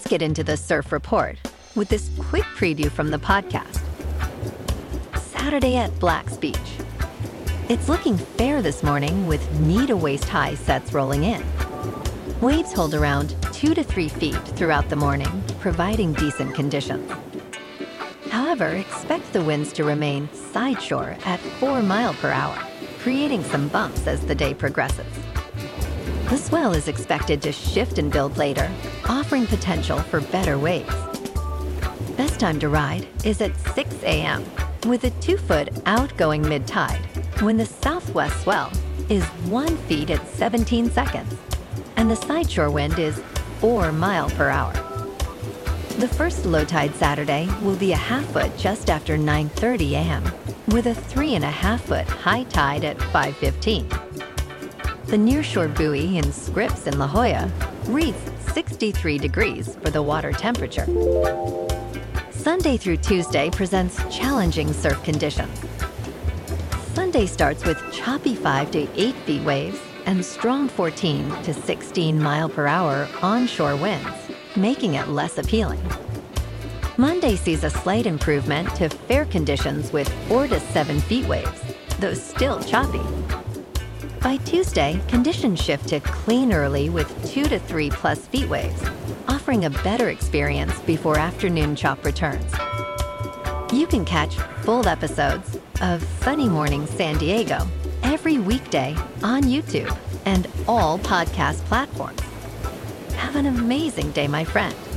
get into the surf report with this quick preview from the podcast. Saturday at Black's Beach. It's looking fair this morning with knee-to-waist high sets rolling in. Waves hold around 2 to 3 feet throughout the morning, providing decent conditions. However, expect the winds to remain sideshore at 4 miles per hour, creating some bumps as the day progresses. The swell is expected to shift and build later, offering potential for better waves. Best time to ride is at 6 a.m. with a 2-foot outgoing mid-tide when the southwest swell is 1 foot at 17 seconds and the sideshore wind is 4 miles per hour. The first low tide Saturday will be a 1/2 foot just after 9:30 a.m. with a 3.5 foot high tide at 5:15. The nearshore buoy in Scripps in La Jolla reads 63 degrees for the water temperature. Sunday through Tuesday presents challenging surf conditions. Sunday starts with choppy 5 to 8 feet waves and strong 14 to 16 mile per hour onshore winds, making it less appealing. Monday sees a slight improvement to fair conditions with 4 to 7 feet waves, though still choppy. By Tuesday, conditions shift to clean early with 2 to 3 plus feet waves, offering a better experience before afternoon chop returns. You can catch full episodes of Sunny Morning San Diego every weekday on YouTube and all podcast platforms. Have an amazing day, my friend.